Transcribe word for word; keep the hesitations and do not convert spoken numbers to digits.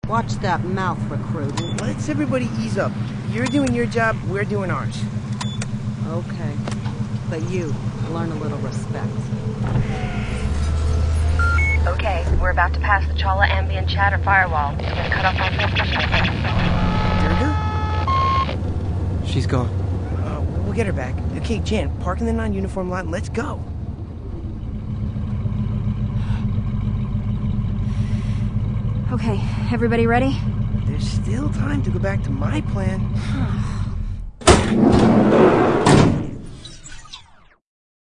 Watch that mouth, recruit. Let's everybody ease up. You're doing your job, we're doing ours. Okay. But you, learn a little respect. Okay, we're about to pass the Chala ambient chatter firewall. It's gonna cut off our transmission. Durga? She's gone. Uh, we'll get her back. Okay, Jan, park in the non-uniform lot and let's go. Okay, everybody ready? There's still time to go back to my plan.